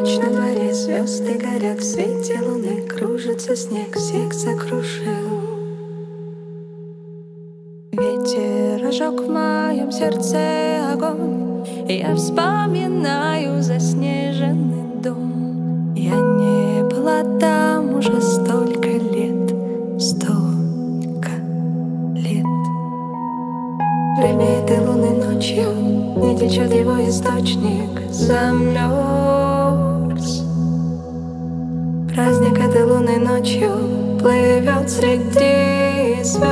Ночь на дворе, звезды горят, в свете луны кружится снег, всех сокрушил. Ветер ожег в моем сердце огонь, и я вспоминаю заснеженный дом. Я не была там уже столько лет, столько лет. Время этой луны ночью не течет его источник, замерз. Праздник этой луны ночью плывет среди звезд.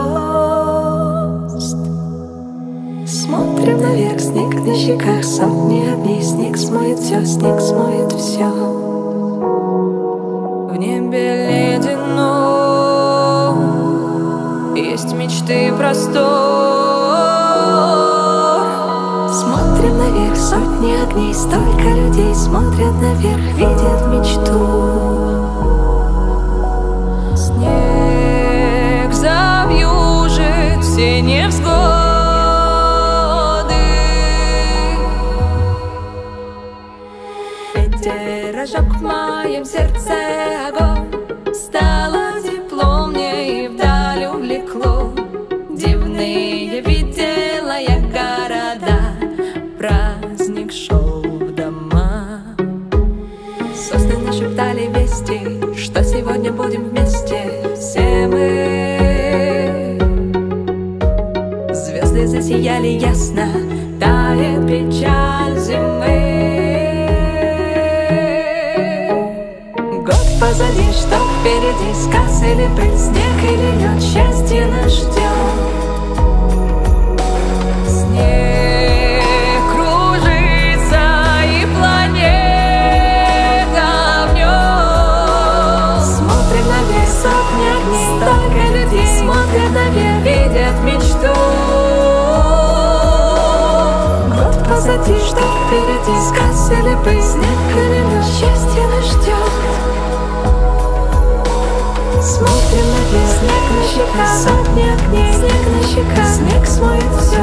Смотрим наверх, снег на щеках, сотни огней, снег смоет все, снег смоет все. В небе ледяном есть мечты простор. Смотрим наверх, сотни огней, столько людей смотрят наверх, видят мечту. Снег завьюжит все невзгоды. Ветер ожег в моем сердце огонь, стало тепло мне и вдаль увлекло. Дивные видела я города, праздник шел в дома. Сосны нашептали вести, что сегодня будем вместе все мы. Звезды засияли ясно, тает печаль зимы. Год позади, что впереди, сказ или пыль, снег или лед, счастье нас ждет. Снег кружится и планета в нем. Смотрим наверх, сотни огней, столько людей смотрят наверх, видят мечту. Год позади, что впереди, сказ или пыль, снег или лед, счастье нас ждет. Смотрим наверх, снег на щеках, сотни огней, снег на щеках, снег смоет все.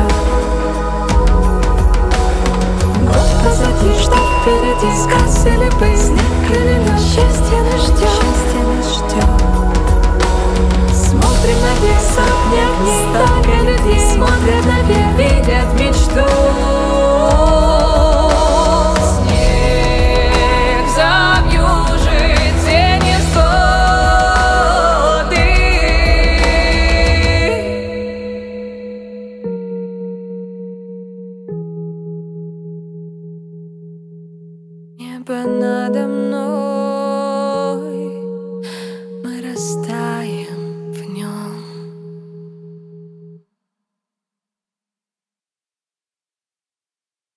Год позади, что впереди, сказ или пыль, снег или лед, счастье нас ждет, счастье нас ждет. Смотрим наверх, сотни огней, столько людей смотрят наверх, видят мечту. Снег завьюжит все невзгоды. Небо